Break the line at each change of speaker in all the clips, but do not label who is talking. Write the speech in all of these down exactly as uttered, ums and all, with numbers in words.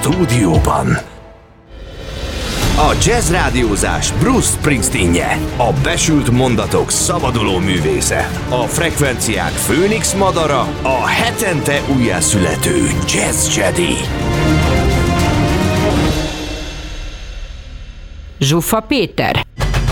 stúdióban. A jazz rádiózás Bruce Springsteenje, a besült mondatok szabaduló művésze, a frekvenciák főnix madara, a hetente újjászülető Jazz Jedi.
Zsuffa Péter.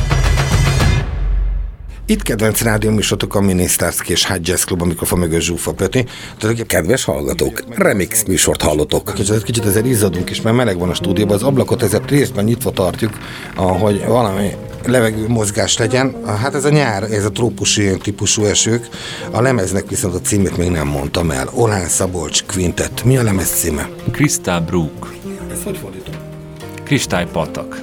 Itt kedvenc rádióműsorotok a Minisztárszki és High Jazz Club, a mikrofon mögött Zsuffa Peti. Tehát, kedves hallgatók, remix műsort hallotok. Kicsit, kicsit ezért izzadunk is, mert meleg van a stúdióban, az ablakot ezért részben nyitva tartjuk, hogy valami levegő mozgás legyen. Hát ez a nyár, ez a trópusi ilyen típusú esők. A lemeznek viszont a címét még nem mondtam el. Olán Szabolcs Quintet. Mi a lemez címe?
Crystal Brook.
Ezt hogy fordítom?
Kristálypatak.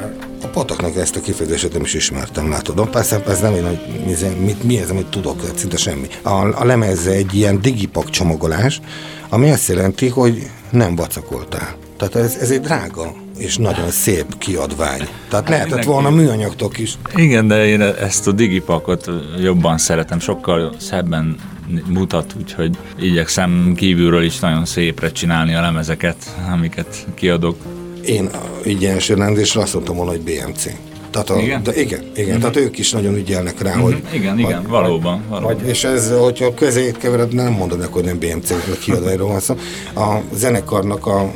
A pataknak ezt a kifejezést nem is ismertem, látod. Persze ez nem egy, mit, mi ez, amit tudok, szinte semmi. A, a lemez egy ilyen digipak csomagolás, ami azt jelenti, hogy nem vacakoltál. Tehát ez, ez egy drága és nagyon szép kiadvány. Tehát lehetett volna műanyagtok is.
Igen, de én ezt a digipakot jobban szeretem, sokkal szebben mutat, úgyhogy igyekszem kívülről is nagyon szépre csinálni a lemezeket, amiket kiadok.
Én így első rendésre azt mondtam volna, hogy bé em cé. Tehát a,
igen?
De igen, igen. Mm-hmm. Tehát ők is nagyon ügyelnek rá, mm-hmm. hogy...
Igen, igen, vagy, valóban. valóban.
Vagy, és ez, hogyha közéjét kevered, nem mondod neki, hogy nem bé em cé, vagy kiadványról van szó. A zenekarnak a, a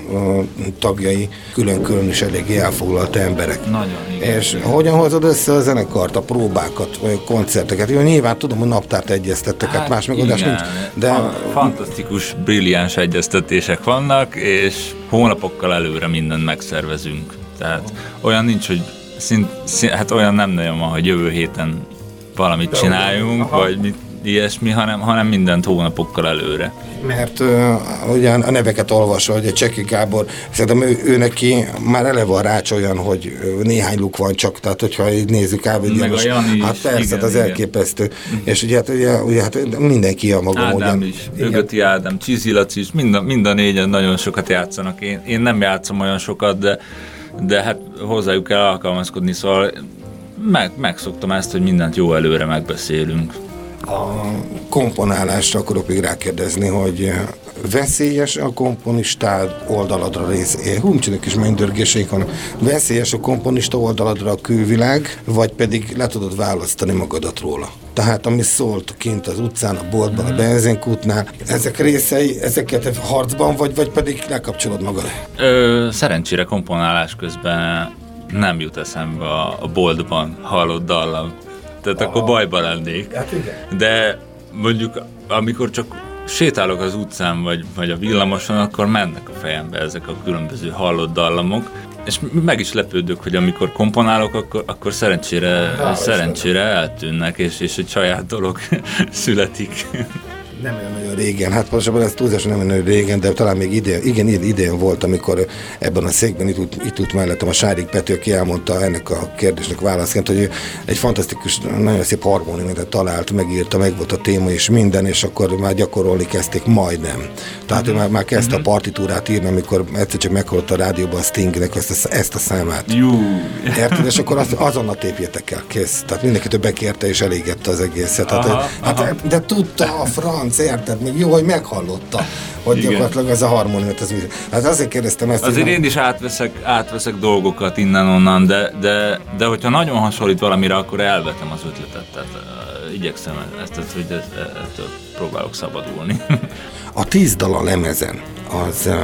tagjai külön-külön is eléggé elfoglalt emberek.
Nagyon, igen.
És igen. Hogyan hozod össze a zenekart, a próbákat, vagy a koncerteket? Jó, nyilván tudom, hogy naptárt egyeztettek, hát más megoldás nincs. De...
Fantasztikus, brilliáns egyeztetések vannak, és hónapokkal előre mindent megszervezünk. Tehát olyan nincs, hogy Szint, szint, hát olyan nem nagyon van, hogy jövő héten valamit csináljunk, aha. vagy mit, ilyesmi, hanem, hanem mindent hónapokkal előre.
Mert uh, ugyan a neveket olvasva, hogy a Cseki Gábor, szerintem ő, ő neki már eleve a rács olyan, hogy néhány luk van csak, tehát hogyha így nézzük át, hát persze, igen, az igen. elképesztő. Mm. És ugye, hát, ugye, ugye hát mindenki a maga
Ádám
ugyan,
is, Ögöti Ádám, Csizi Laci is, mind a, mind a négyen nagyon sokat játszanak. Én, én nem játszom olyan sokat, de de hát hozzájuk kell alkalmazkodni, szóval meg, megszoktam ezt, hogy mindent jó előre megbeszélünk.
A komponálásra akarok még rákérdezni, hogy veszélyes a komponistád oldaladra rész, hú, csináljuk is mennydörgéseik van, veszélyes a komponista oldaladra a külvilág, vagy pedig le tudod választani magadat róla? Tehát ami szólt kint az utcán, a boltban, a benzinkútnál, ezek részei, ezeket harcban vagy, vagy pedig lekapcsolod magad?
Ö, szerencsére komponálás közben nem jut eszembe a, a boltban hallott dallam. Tehát aha. akkor bajba lennék.
Hát igen.
De mondjuk amikor csak sétálok az utcán, vagy, vagy a villamoson, akkor mennek a fejembe ezek a különböző hallott dallamok, és meg is lepődök, hogy amikor komponálok, akkor, akkor szerencsére, Na, szerencsére eltűnnek, és, és egy saját dolog születik.
Nem olyan nagyon régen, hát pontosabban ez túlzáson nem olyan régen, de talán még idén, igen, idén volt, amikor ebben a székben itt, itt út mellettem a Sárik Pető, aki elmondta ennek a kérdésnek válaszként, hogy egy fantasztikus, nagyon szép harmóniumot talált, megírta, meg volt a téma és minden, és akkor már gyakorolni kezdték majdnem. Tehát uh-huh. ő már, már kezdte uh-huh. a partitúrát írni, amikor egyszer csak meghallott a rádióban a Stingnek ezt a, ezt a számát.
Jú.
Érted? És akkor azt, azonnal tépjetek el, kész. Tehát mindenkit bekérte és elégette az egészet.
Aha,
hát,
aha.
Hát, de tudta a franc, érted? Még jó, hogy meghallotta, hogy igen. gyakorlatilag ez a harmóniumot. Az, hát azért kérdeztem ezt.
Azért én is átveszek, átveszek dolgokat innen-onnan, de, de, de hogyha nagyon hasonlít valamire, akkor elvetem az ötletet. Tehát uh, igyekszem ezt, ezt, hogy ez, ettől próbálok szabadulni.
A tíz dal a lemezen, az uh,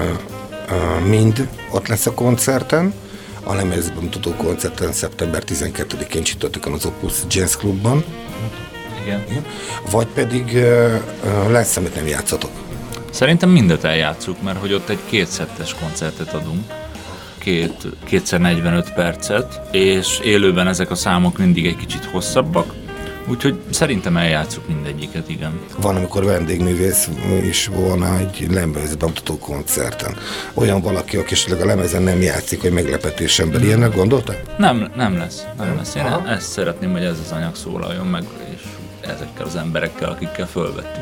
uh, mind ott lesz a koncerten, a lemezben mutató koncerten szeptember tizenkettedikén csütörtökön az Opus Jazz Clubban.
Igen.
Vagy pedig uh, uh, lesz, amit nem játszatok?
Szerintem mindet eljátszuk, mert hogy ott egy kétszettes koncertet adunk, két, kétszer negyvenöt percet, és élőben ezek a számok mindig egy kicsit hosszabbak, úgyhogy szerintem eljátszuk mindegyiket, igen. Van,
amikor vendégművész is volna egy lemezben mutató koncerten. Olyan valaki, aki esetleg a lemezen nem játszik, hogy meglepetés ember. Ilyennek gondoltál?
Nem, nem lesz. Nem lesz. Én Aha. ezt szeretném, hogy ez az anyag szólaljon meg, és ezekkel az emberekkel, akikkel fölvettük.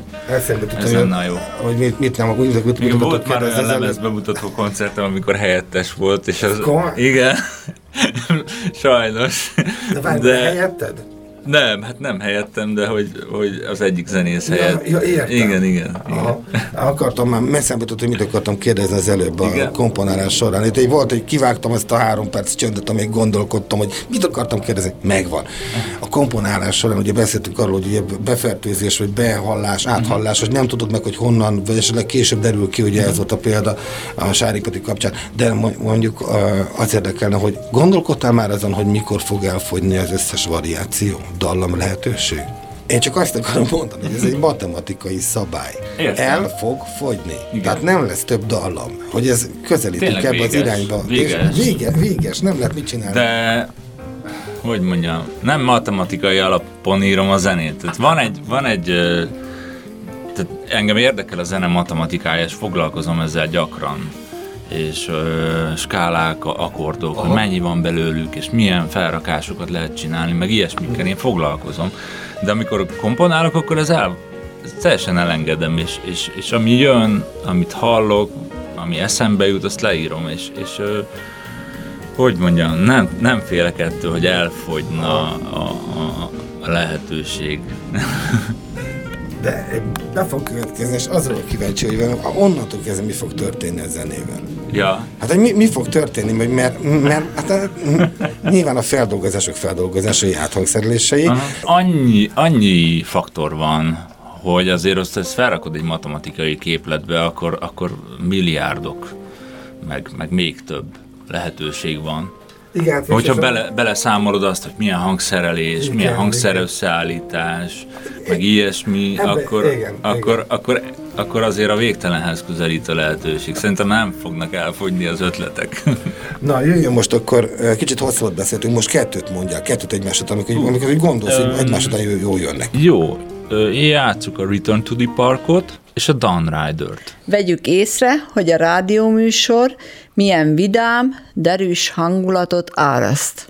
Ez lenne jó.
Hogy mit, mit nem, úgy, mit,
mit volt már olyan lemezbemutató koncertem, amikor helyettes volt, és az...
Komoly?
Igen. Sajnos.
De várj, de helyetted?
Nem, hát nem helyettem, de hogy, hogy az egyik zenész helyett.
Ja, ja, értem.
Igen, igen. igen.
Akartam már, messzembe tudod, hogy mit akartam kérdezni az előbb igen. a komponálás során. Itt egy volt, hogy kivágtam ezt a három perc csöndet, amíg gondolkodtam, hogy mit akartam kérdezni. Megvan. A komponálás során ugye beszéltünk arról, hogy ugye befertőzés, vagy behallás, áthallás, hogy nem tudod meg, hogy honnan, vagy esetleg később derül ki, ugye ez volt a példa a Sárik Peti kapcsán. De mondjuk az érdekelne, hogy gondolkodtál már azon, hogy mikor fog elfogyni az összes variáció, dallam lehetőség? Én csak azt akarom mondani, hogy ez egy matematikai szabály. Értem. El fog fogyni. Igen. Tehát nem lesz több dallam. Hogy ez közelítik ebbe az irányba.
Véges.
Vége, véges, nem lehet mit csinálni.
De, hogy mondjam, nem matematikai alapon írom a zenét. Tehát van egy, van egy tehát engem érdekel a zene matematikája, és foglalkozom ezzel gyakran. És ö, skálák, akkordok, hogy mennyi van belőlük, és milyen felrakásokat lehet csinálni, meg ilyesmikkel én foglalkozom. De amikor komponálok, akkor ez el, ez teljesen elengedem, és, és, és ami jön, amit hallok, ami eszembe jut, azt leírom, és, és ö, hogy mondjam, nem, nem félek ettől, hogy elfogyna a, a, a lehetőség.
De be fog következni, és azra vagyok kíváncsi, hogy onnantól kezdve mi fog történni a zenével.
Ja.
Hát, hogy mi, mi fog történni, mert, mert hát, nyilván a feldolgozások feldolgozásai, áthangszerelései.
Annyi, annyi faktor van, hogy azért azt ezt felrakod egy matematikai képletbe, akkor, akkor milliárdok, meg, meg még több lehetőség van. Igen, hogyha bele, beleszámolod azt, hogy milyen hangszerelés, igen, milyen hangszerösszeállítás, meg ilyesmi, ebbe, akkor, igen, akkor, igen. Akkor, akkor azért a végtelenhez közelít a lehetőség. Szerintem nem fognak elfogyni az ötletek. Na, jöjjön most akkor, kicsit hosszúat beszéltünk, most kettőt mondjál, kettőt egymásra, amikor, uh, amikor gondolsz, hogy egymásra jól jönnek. Jó, játsszuk a Return to the Parkot és a Dawn Rider-t.
Vegyük észre, hogy a rádióműsor milyen vidám, derűs hangulatot áraszt.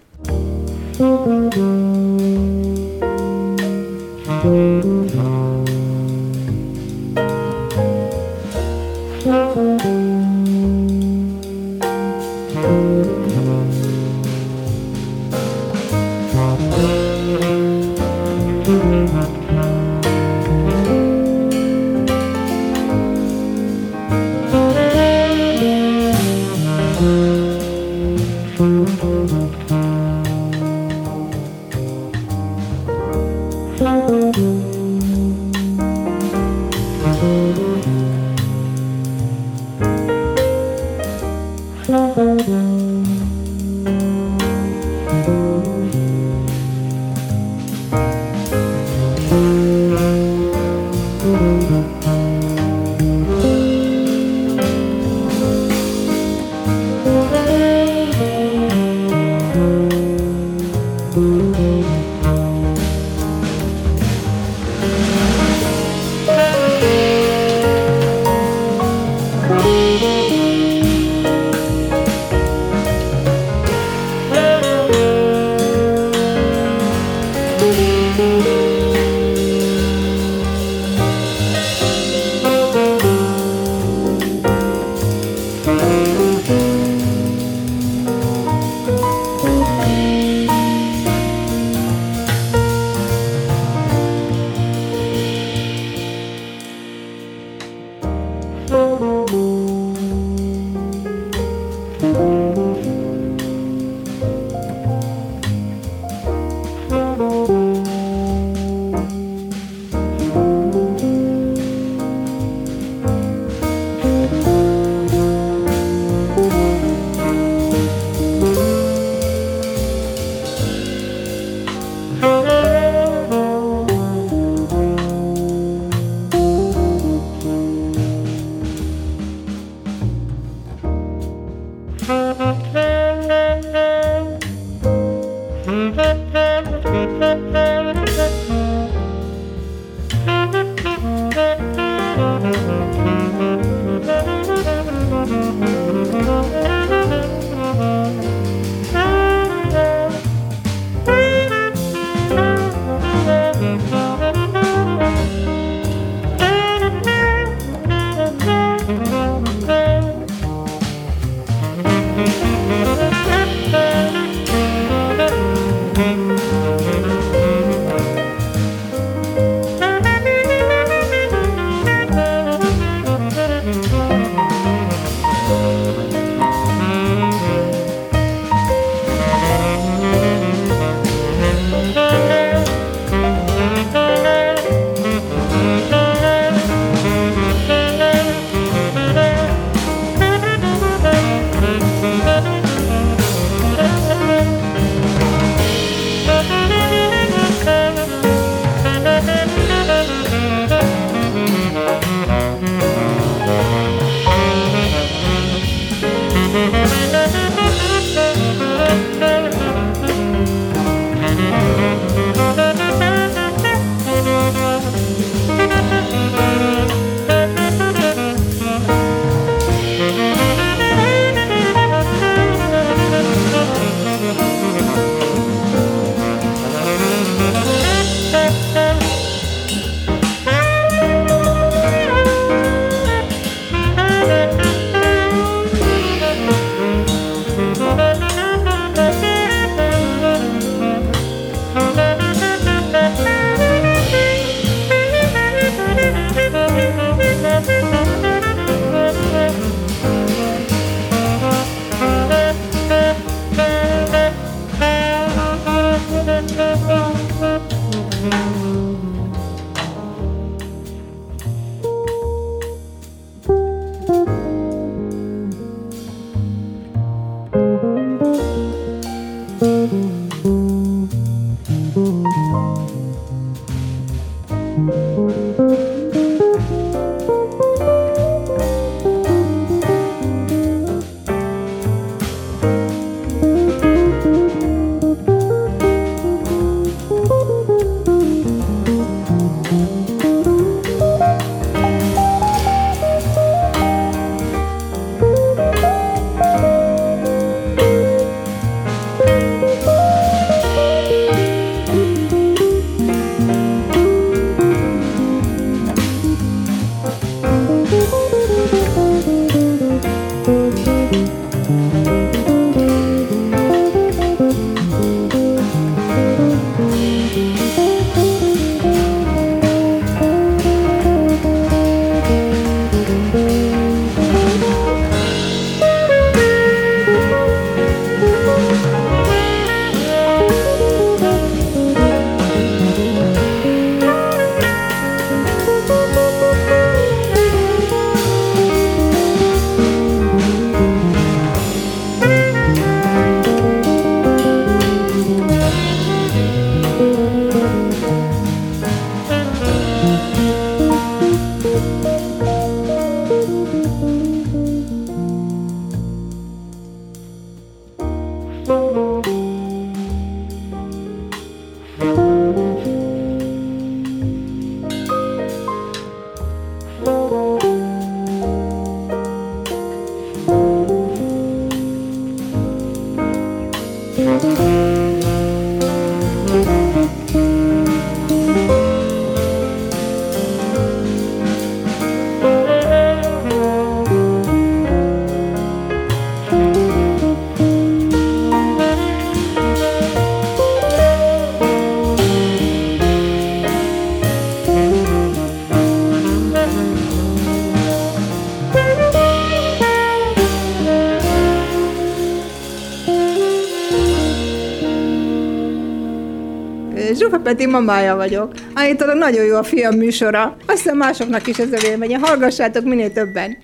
Zsufa Peti mamája vagyok. Állítólag nagyon jó a film műsora. Azt hiszem másoknak is ez a véleménye. Hallgassátok minél többen.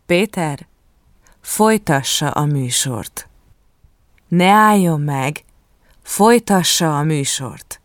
Péter, folytassa a műsort. Ne álljon meg, folytassa a műsort.